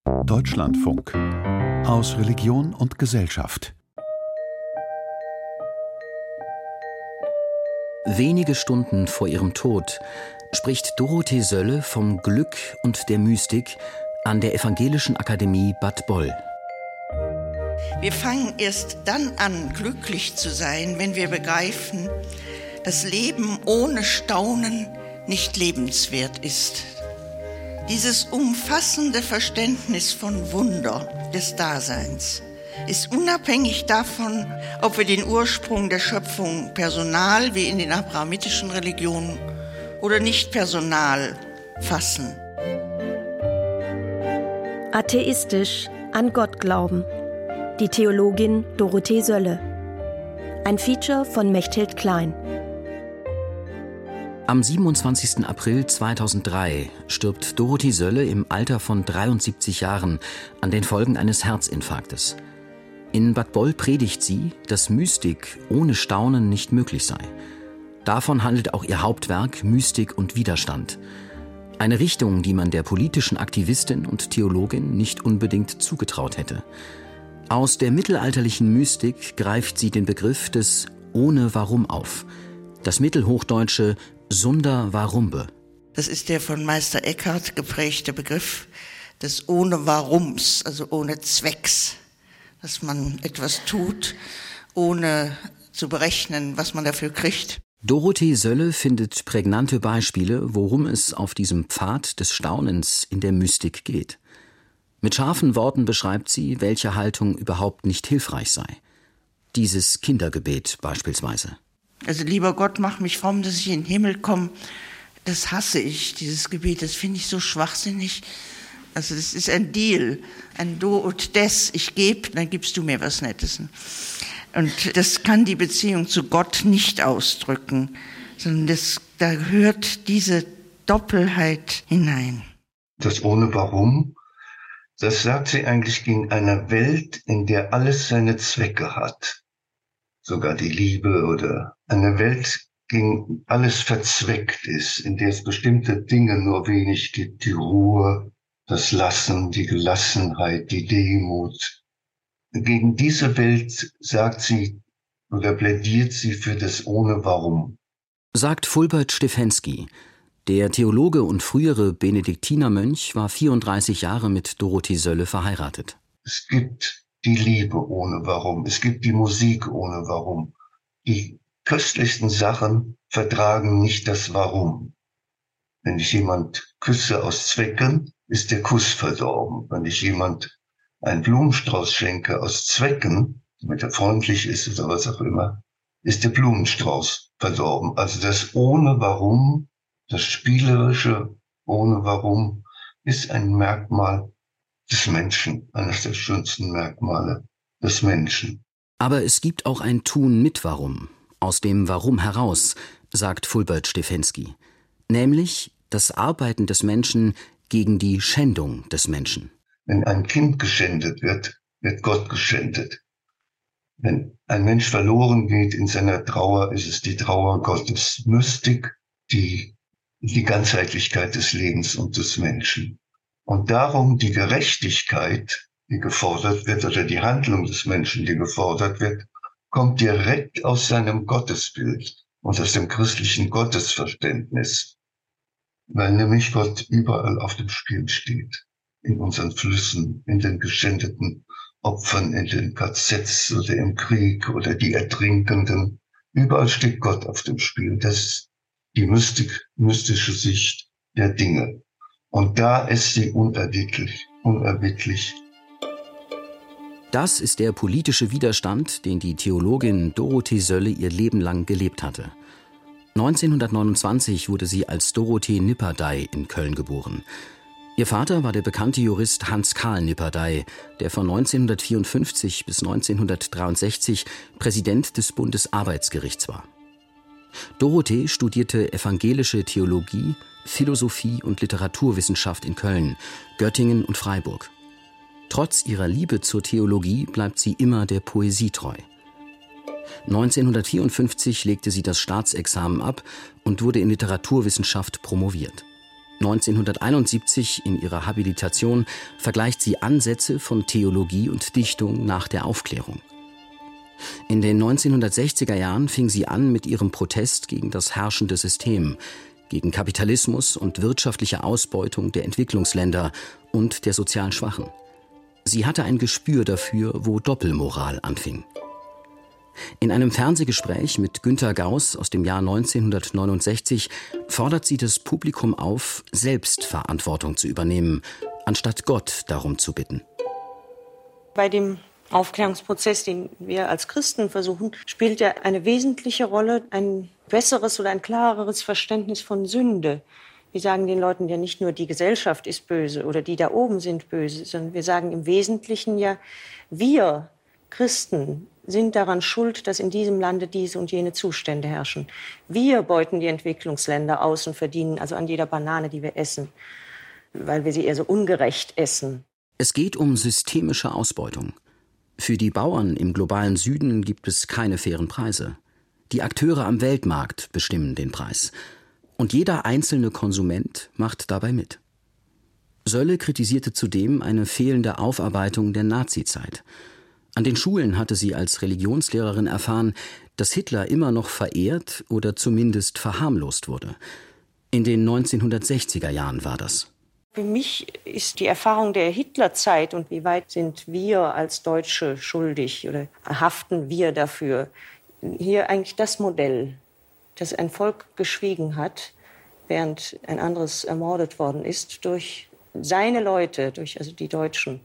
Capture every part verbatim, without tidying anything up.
Deutschlandfunk. Aus Religion und Gesellschaft. Wenige Stunden vor ihrem Tod spricht Dorothee Sölle vom Glück und der Mystik an der Evangelischen Akademie Bad Boll. Wir fangen erst dann an, glücklich zu sein, wenn wir begreifen, dass Leben ohne Staunen nicht lebenswert ist. Dieses umfassende Verständnis von Wunder des Daseins ist unabhängig davon, ob wir den Ursprung der Schöpfung personal, wie in den abrahamitischen Religionen, oder nicht personal fassen. Atheistisch an Gott glauben. Die Theologin Dorothee Sölle. Ein Feature von Mechthild Klein. Am siebenundzwanzigsten April zweitausenddrei stirbt Dorothee Sölle im Alter von dreiundsiebzig Jahren an den Folgen eines Herzinfarktes. In Bad Boll predigt sie, dass Mystik ohne Staunen nicht möglich sei. Davon handelt auch ihr Hauptwerk Mystik und Widerstand. Eine Richtung, die man der politischen Aktivistin und Theologin nicht unbedingt zugetraut hätte. Aus der mittelalterlichen Mystik greift sie den Begriff des Ohne Warum auf. Das mittelhochdeutsche Sunder Warumbe. Das ist der von Meister Eckhart geprägte Begriff des Ohne Warums, also ohne Zwecks. Dass man etwas tut, ohne zu berechnen, was man dafür kriegt. Dorothee Sölle findet prägnante Beispiele, worum es auf diesem Pfad des Staunens in der Mystik geht. Mit scharfen Worten beschreibt sie, welche Haltung überhaupt nicht hilfreich sei. Dieses Kindergebet beispielsweise. Also lieber Gott, mach mich fromm, dass ich in den Himmel komme. Das hasse ich, dieses Gebet. Das finde ich so schwachsinnig. Also das ist ein Deal, ein Do und Des. Ich gebe, dann gibst du mir was Nettes. Und das kann die Beziehung zu Gott nicht ausdrücken, sondern das, da gehört diese Doppelheit hinein. Das ohne Warum, das sagt sie eigentlich gegen eine Welt, in der alles seine Zwecke hat. Sogar die Liebe oder eine Welt, gegen alles verzweckt ist, in der es bestimmte Dinge nur wenig gibt, die Ruhe, das Lassen, die Gelassenheit, die Demut. Gegen diese Welt sagt sie oder plädiert sie für das ohne Warum. Sagt Fulbert Stefensky. Der Theologe und frühere Benediktinermönch war vierunddreißig Jahre mit Dorothee Sölle verheiratet. Es gibt die Liebe ohne Warum. Es gibt die Musik ohne Warum. Die köstlichsten Sachen vertragen nicht das Warum. Wenn ich jemand küsse aus Zwecken, ist der Kuss verdorben. Wenn ich jemand einen Blumenstrauß schenke aus Zwecken, damit er freundlich ist oder was auch immer, ist der Blumenstrauß verdorben. Also das ohne Warum, das Spielerische ohne Warum, ist ein Merkmal des Menschen, eines der schönsten Merkmale des Menschen. Aber es gibt auch ein Tun mit Warum, aus dem Warum heraus, sagt Fulbert Stefensky. Nämlich das Arbeiten des Menschen gegen die Schändung des Menschen. Wenn ein Kind geschändet wird, wird Gott geschändet. Wenn ein Mensch verloren geht in seiner Trauer, ist es die Trauer Gottes. Mystik, die, die Ganzheitlichkeit des Lebens und des Menschen. Und darum die Gerechtigkeit, die gefordert wird, oder die Handlung des Menschen, die gefordert wird, kommt direkt aus seinem Gottesbild und aus dem christlichen Gottesverständnis. Weil nämlich Gott überall auf dem Spiel steht. In unseren Flüssen, in den geschändeten Opfern, in den K Zs oder im Krieg oder die Ertrinkenden. Überall steht Gott auf dem Spiel. Das ist die Mystik, mystische Sicht der Dinge. Und da ist sie unerbittlich, unerbittlich. Das ist der politische Widerstand, den die Theologin Dorothee Sölle ihr Leben lang gelebt hatte. neunzehnhundertneunundzwanzig wurde sie als Dorothee Nipperdey in Köln geboren. Ihr Vater war der bekannte Jurist Hans Karl Nipperdey, der von neunzehnhundertvierundfünfzig bis neunzehnhundertdreiundsechzig Präsident des Bundesarbeitsgerichts war. Dorothee studierte evangelische Theologie, Philosophie und Literaturwissenschaft in Köln, Göttingen und Freiburg. Trotz ihrer Liebe zur Theologie bleibt sie immer der Poesie treu. neunzehnhundertvierundfünfzig legte sie das Staatsexamen ab und wurde in Literaturwissenschaft promoviert. neunzehnhunderteinundsiebzig in ihrer Habilitation vergleicht sie Ansätze von Theologie und Dichtung nach der Aufklärung. In den neunzehnhundertsechziger Jahren fing sie an mit ihrem Protest gegen das herrschende System, gegen Kapitalismus und wirtschaftliche Ausbeutung der Entwicklungsländer und der sozial Schwachen. Sie hatte ein Gespür dafür, wo Doppelmoral anfing. In einem Fernsehgespräch mit Günter Gauss aus dem Jahr neunzehnhundertneunundsechzig fordert sie das Publikum auf, selbst Verantwortung zu übernehmen, anstatt Gott darum zu bitten. Bei dem Aufklärungsprozess, den wir als Christen versuchen, spielt ja eine wesentliche Rolle ein besseres oder ein klareres Verständnis von Sünde. Wir sagen den Leuten ja nicht nur, die Gesellschaft ist böse oder die da oben sind böse, sondern wir sagen im Wesentlichen ja, wir Christen sind daran schuld, dass in diesem Lande diese und jene Zustände herrschen. Wir beuten die Entwicklungsländer aus und verdienen also an jeder Banane, die wir essen, weil wir sie eher so ungerecht essen. Es geht um systemische Ausbeutung. Für die Bauern im globalen Süden gibt es keine fairen Preise. Die Akteure am Weltmarkt bestimmen den Preis. Und jeder einzelne Konsument macht dabei mit. Sölle kritisierte zudem eine fehlende Aufarbeitung der Nazizeit. An den Schulen hatte sie als Religionslehrerin erfahren, dass Hitler immer noch verehrt oder zumindest verharmlost wurde. In den neunzehnhundertsechziger Jahren war das. Für mich ist die Erfahrung der Hitlerzeit und wie weit sind wir als Deutsche schuldig oder haften wir dafür, hier eigentlich das Modell, dass ein Volk geschwiegen hat, während ein anderes ermordet worden ist durch seine Leute, durch also die Deutschen.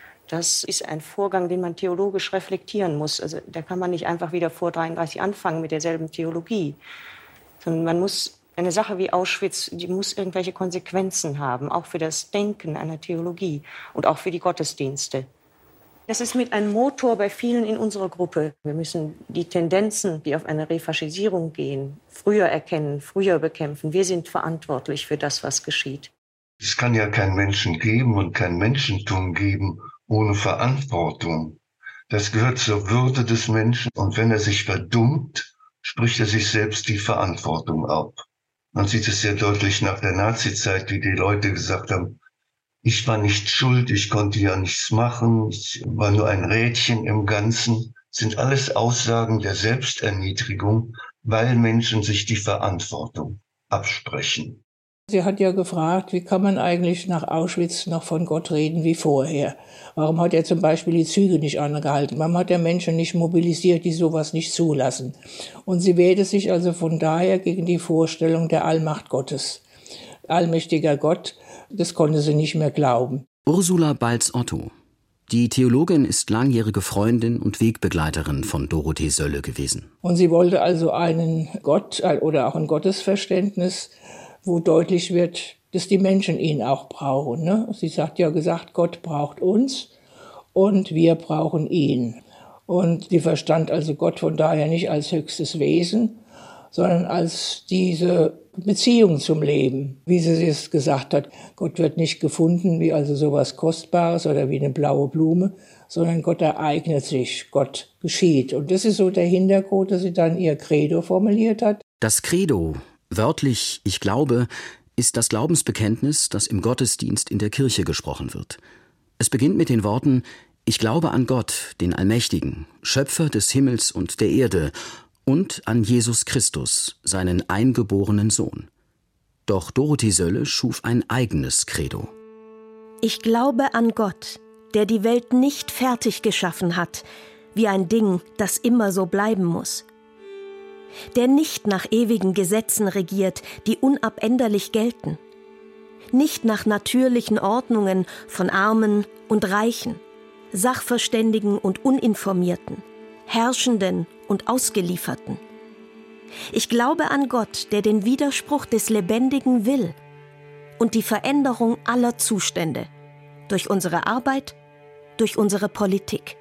Das ist ein Vorgang, den man theologisch reflektieren muss. Also da kann man nicht einfach wieder vor dreiunddreißig anfangen mit derselben Theologie, sondern man muss eine Sache wie Auschwitz, die muss irgendwelche Konsequenzen haben, auch für das Denken einer Theologie und auch für die Gottesdienste. Das ist mit einem Motor bei vielen in unserer Gruppe. Wir müssen die Tendenzen, die auf eine Refaschisierung gehen, früher erkennen, früher bekämpfen. Wir sind verantwortlich für das, was geschieht. Es kann ja keinen Menschen geben und kein Menschentum geben ohne Verantwortung. Das gehört zur Würde des Menschen. Und wenn er sich verdummt, spricht er sich selbst die Verantwortung ab. Man sieht es sehr deutlich nach der Nazizeit, wie die Leute gesagt haben, ich war nicht schuld, ich konnte ja nichts machen, ich war nur ein Rädchen im Ganzen. Das sind alles Aussagen der Selbsterniedrigung, weil Menschen sich die Verantwortung absprechen. Sie hat ja gefragt, wie kann man eigentlich nach Auschwitz noch von Gott reden wie vorher? Warum hat er zum Beispiel die Züge nicht angehalten? Warum hat er Menschen nicht mobilisiert, die sowas nicht zulassen? Und sie wehrte sich also von daher gegen die Vorstellung der Allmacht Gottes. Allmächtiger Gott, das konnte sie nicht mehr glauben. Ursula Balz-Otto. Die Theologin ist langjährige Freundin und Wegbegleiterin von Dorothee Sölle gewesen. Und sie wollte also einen Gott oder auch ein Gottesverständnis, wo deutlich wird, dass die Menschen ihn auch brauchen. Ne? Sie hat ja gesagt, Gott braucht uns und wir brauchen ihn. Und sie verstand also Gott von daher nicht als höchstes Wesen, sondern als diese Beziehung zum Leben. Wie sie es gesagt hat, Gott wird nicht gefunden wie also sowas Kostbares oder wie eine blaue Blume, sondern Gott ereignet sich, Gott geschieht. Und das ist so der Hintergrund, dass sie dann ihr Credo formuliert hat. Das Credo, wörtlich, ich glaube, ist das Glaubensbekenntnis, das im Gottesdienst in der Kirche gesprochen wird. Es beginnt mit den Worten, ich glaube an Gott, den Allmächtigen, Schöpfer des Himmels und der Erde, und an Jesus Christus, seinen eingeborenen Sohn. Doch Dorothee Sölle schuf ein eigenes Credo. Ich glaube an Gott, der die Welt nicht fertig geschaffen hat, wie ein Ding, das immer so bleiben muss. Der nicht nach ewigen Gesetzen regiert, die unabänderlich gelten. Nicht nach natürlichen Ordnungen von Armen und Reichen, Sachverständigen und Uninformierten, Herrschenden und Ausgelieferten. Ich glaube an Gott, der den Widerspruch des Lebendigen will und die Veränderung aller Zustände durch unsere Arbeit, durch unsere Politik.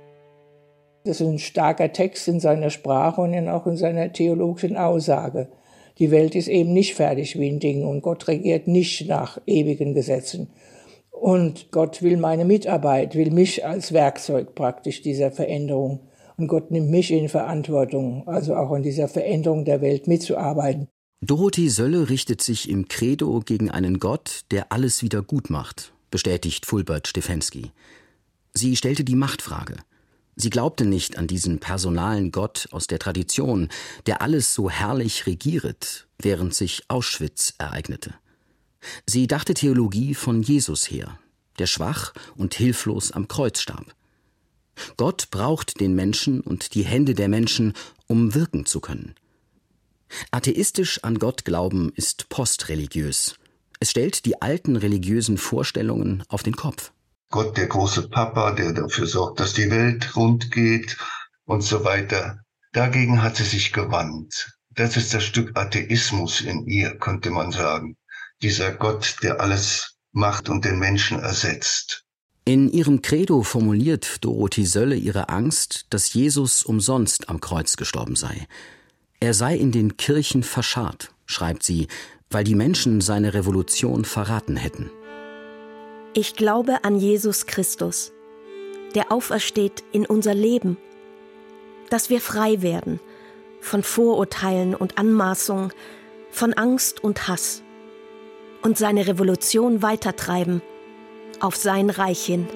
Das ist ein starker Text in seiner Sprache und auch in seiner theologischen Aussage. Die Welt ist eben nicht fertig wie ein Ding und Gott regiert nicht nach ewigen Gesetzen. Und Gott will meine Mitarbeit, will mich als Werkzeug praktisch dieser Veränderung. Und Gott nimmt mich in Verantwortung, also auch an dieser Veränderung der Welt mitzuarbeiten. Dorothee Sölle richtet sich im Credo gegen einen Gott, der alles wieder gut macht, bestätigt Fulbert Stefensky. Sie stellte die Machtfrage. Sie glaubte nicht an diesen personalen Gott aus der Tradition, der alles so herrlich regieret, während sich Auschwitz ereignete. Sie dachte Theologie von Jesus her, der schwach und hilflos am Kreuz starb. Gott braucht den Menschen und die Hände der Menschen, um wirken zu können. Atheistisch an Gott glauben ist postreligiös. Es stellt die alten religiösen Vorstellungen auf den Kopf. Gott, der große Papa, der dafür sorgt, dass die Welt rund geht und so weiter. Dagegen hat sie sich gewandt. Das ist das Stück Atheismus in ihr, könnte man sagen. Dieser Gott, der alles macht und den Menschen ersetzt. In ihrem Credo formuliert Dorothee Sölle ihre Angst, dass Jesus umsonst am Kreuz gestorben sei. Er sei in den Kirchen verscharrt, schreibt sie, weil die Menschen seine Revolution verraten hätten. Ich glaube an Jesus Christus, der aufersteht in unser Leben, dass wir frei werden von Vorurteilen und Anmaßungen, von Angst und Hass und seine Revolution weitertreiben, auf sein Reich hin.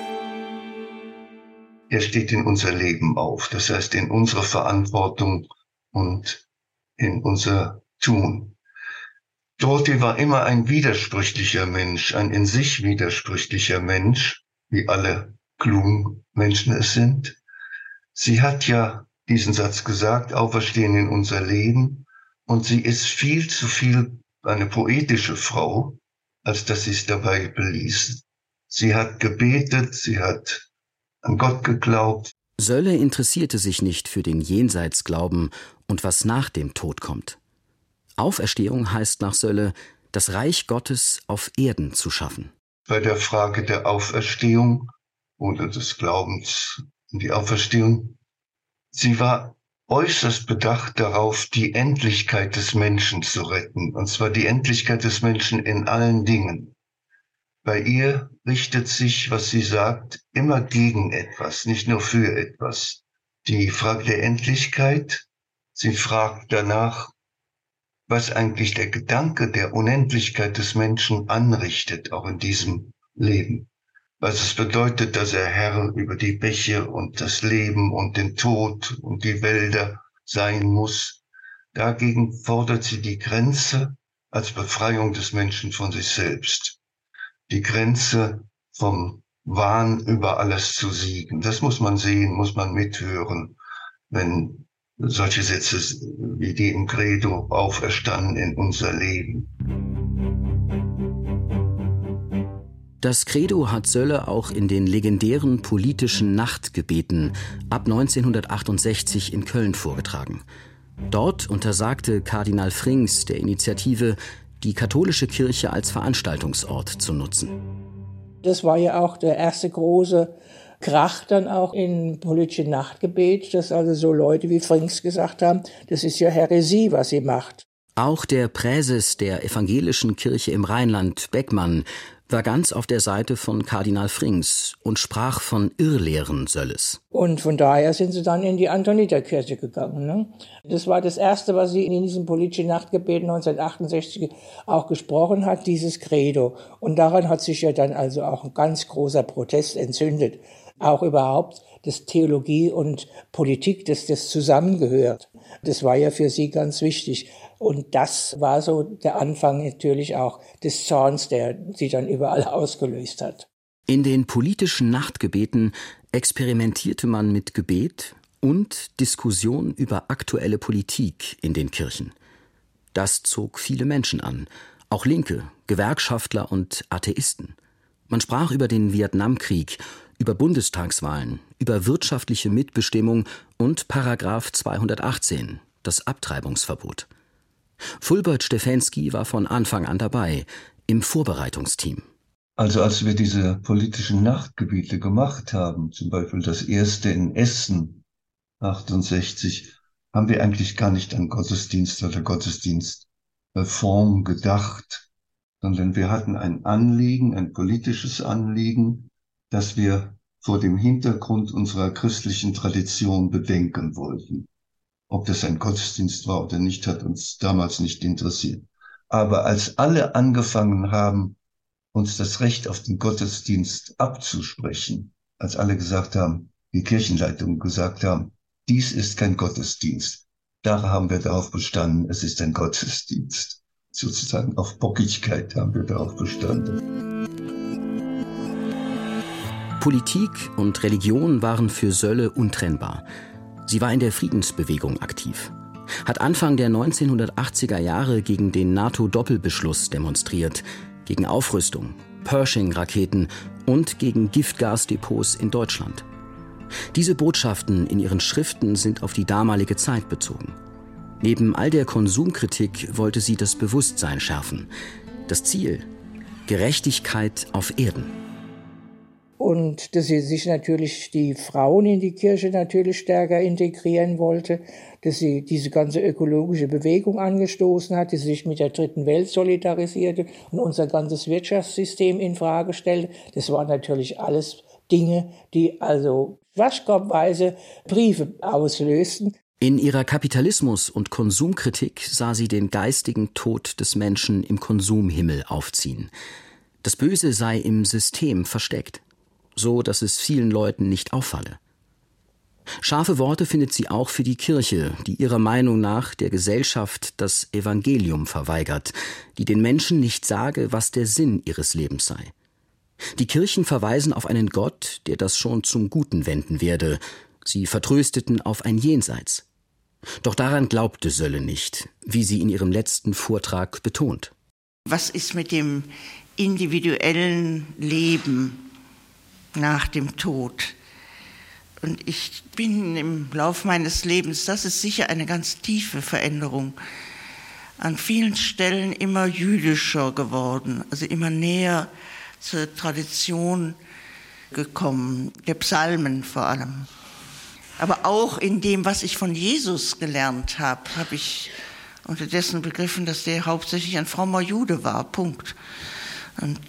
Er steht in unser Leben auf, das heißt in unsere Verantwortung und in unser Tun. Dorothee war immer ein widersprüchlicher Mensch, ein in sich widersprüchlicher Mensch, wie alle klugen Menschen es sind. Sie hat ja diesen Satz gesagt, auferstehen in unser Leben, und sie ist viel zu viel eine poetische Frau, als dass sie es dabei beließ. Sie hat gebetet, sie hat an Gott geglaubt. Sölle interessierte sich nicht für den Jenseitsglauben und was nach dem Tod kommt. Auferstehung heißt nach Sölle, das Reich Gottes auf Erden zu schaffen. Bei der Frage der Auferstehung oder des Glaubens an die Auferstehung, sie war äußerst bedacht darauf, die Endlichkeit des Menschen zu retten, und zwar die Endlichkeit des Menschen in allen Dingen. Bei ihr richtet sich, was sie sagt, immer gegen etwas, nicht nur für etwas. Die Frage der Endlichkeit, sie fragt danach, was eigentlich der Gedanke der Unendlichkeit des Menschen anrichtet, auch in diesem Leben. Was es bedeutet, dass er Herr über die Bäche und das Leben und den Tod und die Wälder sein muss. Dagegen fordert sie die Grenze als Befreiung des Menschen von sich selbst. Die Grenze vom Wahn über alles zu siegen. Das muss man sehen, muss man mithören, wenn solche Sätze wie die im Credo auferstanden in unser Leben. Das Credo hat Sölle auch in den legendären politischen Nachtgebeten ab neunzehnhundertachtundsechzig in Köln vorgetragen. Dort untersagte Kardinal Frings der Initiative, die katholische Kirche als Veranstaltungsort zu nutzen. Das war ja auch der erste große Krach dann auch im politischen Nachtgebet, dass also so Leute wie Frings gesagt haben, das ist ja Häresie, was sie macht. Auch der Präses der evangelischen Kirche im Rheinland, Beckmann, war ganz auf der Seite von Kardinal Frings und sprach von Irrlehren Sölles. Und von daher sind sie dann in die Antoniterkirche gegangen. Ne? Das war das Erste, was sie in diesem politischen Nachtgebet neunzehnhundertachtundsechzig auch gesprochen hat, dieses Credo. Und daran hat sich ja dann also auch ein ganz großer Protest entzündet. Auch überhaupt, dass Theologie und Politik, dass das zusammengehört. Das war ja für sie ganz wichtig. Und das war so der Anfang natürlich auch des Zorns, der sie dann überall ausgelöst hat. In den politischen Nachtgebeten experimentierte man mit Gebet und Diskussion über aktuelle Politik in den Kirchen. Das zog viele Menschen an, auch Linke, Gewerkschaftler und Atheisten. Man sprach über den Vietnamkrieg, über Bundestagswahlen, über wirtschaftliche Mitbestimmung und Paragraph zweihundertachtzehn, das Abtreibungsverbot. Fulbert Stefensky war von Anfang an dabei, im Vorbereitungsteam. Also als wir diese politischen Nachtgebete gemacht haben, zum Beispiel das erste in Essen, achtundsechzig, haben wir eigentlich gar nicht an Gottesdienst oder Gottesdienstreform gedacht, sondern wir hatten ein Anliegen, ein politisches Anliegen, das wir vor dem Hintergrund unserer christlichen Tradition bedenken wollten. Ob das ein Gottesdienst war oder nicht, hat uns damals nicht interessiert. Aber als alle angefangen haben, uns das Recht auf den Gottesdienst abzusprechen, als alle gesagt haben, die Kirchenleitungen gesagt haben, dies ist kein Gottesdienst, da haben wir darauf bestanden, es ist ein Gottesdienst. Sozusagen auf Bockigkeit haben wir darauf bestanden. Politik und Religion waren für Sölle untrennbar. Sie war in der Friedensbewegung aktiv, hat Anfang der neunzehnhundertachtziger Jahre gegen den NATO-Doppelbeschluss demonstriert, gegen Aufrüstung, Pershing-Raketen und gegen Giftgasdepots in Deutschland. Diese Botschaften in ihren Schriften sind auf die damalige Zeit bezogen. Neben all der Konsumkritik wollte sie das Bewusstsein schärfen. Das Ziel: Gerechtigkeit auf Erden. Und dass sie sich natürlich die Frauen in die Kirche natürlich stärker integrieren wollte, dass sie diese ganze ökologische Bewegung angestoßen hat, dass sie sich mit der dritten Welt solidarisierte und unser ganzes Wirtschaftssystem in Frage stellte. Das waren natürlich alles Dinge, die also waschkorbweise Briefe auslösten. In ihrer Kapitalismus- und Konsumkritik sah sie den geistigen Tod des Menschen im Konsumhimmel aufziehen. Das Böse sei im System versteckt, so dass es vielen Leuten nicht auffalle. Scharfe Worte findet sie auch für die Kirche, die ihrer Meinung nach der Gesellschaft das Evangelium verweigert, die den Menschen nicht sage, was der Sinn ihres Lebens sei. Die Kirchen verweisen auf einen Gott, der das schon zum Guten wenden werde. Sie vertrösteten auf ein Jenseits. Doch daran glaubte Sölle nicht, wie sie in ihrem letzten Vortrag betont. Was ist mit dem individuellen Leben nach dem Tod? Und ich bin im Lauf meines Lebens, das ist sicher eine ganz tiefe Veränderung, an vielen Stellen immer jüdischer geworden, also immer näher zur Tradition gekommen, der Psalmen vor allem. Aber auch in dem, was ich von Jesus gelernt habe, habe ich unterdessen begriffen, dass der hauptsächlich ein frommer Jude war, Punkt. Und,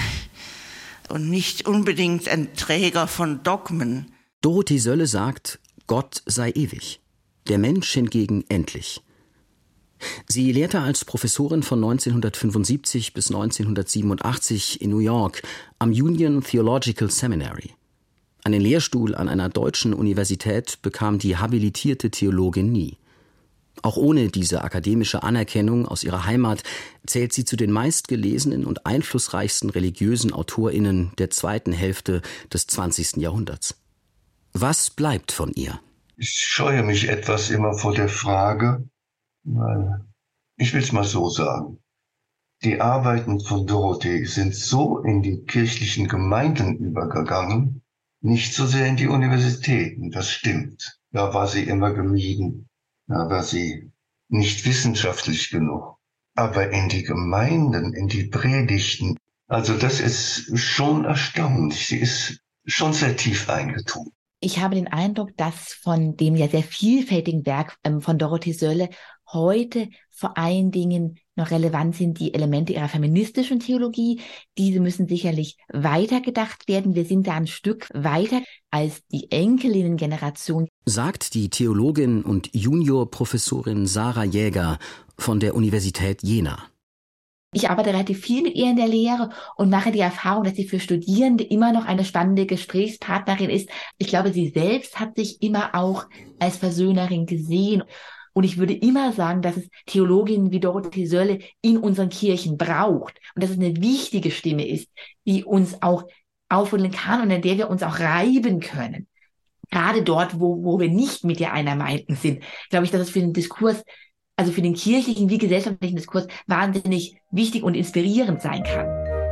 und nicht unbedingt ein Träger von Dogmen. Dorothee Sölle sagt, Gott sei ewig, der Mensch hingegen endlich. Sie lehrte als Professorin von neunzehnhundertfünfundsiebzig bis neunzehnhundertsiebenundachtzig in New York am Union Theological Seminary. Einen Lehrstuhl an einer deutschen Universität bekam die habilitierte Theologin nie. Auch ohne diese akademische Anerkennung aus ihrer Heimat zählt sie zu den meistgelesenen und einflussreichsten religiösen AutorInnen der zweiten Hälfte des zwanzigsten Jahrhunderts. Was bleibt von ihr? Ich scheue mich etwas immer vor der Frage, weil ich will es mal so sagen. Die Arbeiten von Dorothee sind so in die kirchlichen Gemeinden übergegangen, nicht so sehr in die Universitäten, das stimmt. Da war sie immer gemieden, da war sie nicht wissenschaftlich genug. Aber in die Gemeinden, in die Predigten, also das ist schon erstaunlich. Sie ist schon sehr tief eingetun. Ich habe den Eindruck, dass von dem ja sehr vielfältigen Werk ähm, von Dorothee Sölle heute vor allen Dingen noch relevant sind die Elemente ihrer feministischen Theologie. Diese müssen sicherlich weitergedacht werden. Wir sind da ein Stück weiter als die Enkelinnen-Generation. Sagt die Theologin und Juniorprofessorin Sarah Jäger von der Universität Jena. Ich arbeite relativ viel mit ihr in der Lehre und mache die Erfahrung, dass sie für Studierende immer noch eine spannende Gesprächspartnerin ist. Ich glaube, sie selbst hat sich immer auch als Versöhnerin gesehen. Und ich würde immer sagen, dass es Theologinnen wie Dorothee Sölle in unseren Kirchen braucht. Und dass es eine wichtige Stimme ist, die uns auch aufholen kann und an der wir uns auch reiben können. Gerade dort, wo, wo wir nicht mit ihr einer Meinung sind, glaube ich, dass es für den Diskurs, also für den kirchlichen wie gesellschaftlichen Diskurs, wahnsinnig wichtig und inspirierend sein kann.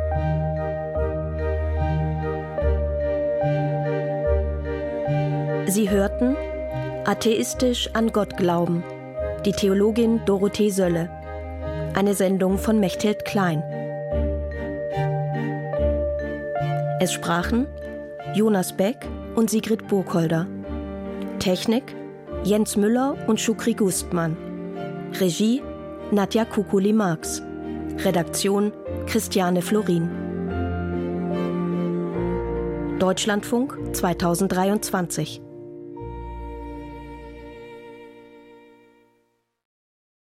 Sie hörten Atheistisch an Gott glauben. Die Theologin Dorothee Sölle. Eine Sendung von Mechthild Klein. Es sprachen Jonas Beck und Sigrid Burkholder. Technik Jens Müller und Shukri Gustmann. Regie Nadja Kukuli-Marx. Redaktion Christiane Florin. Deutschlandfunk zweitausenddreiundzwanzig.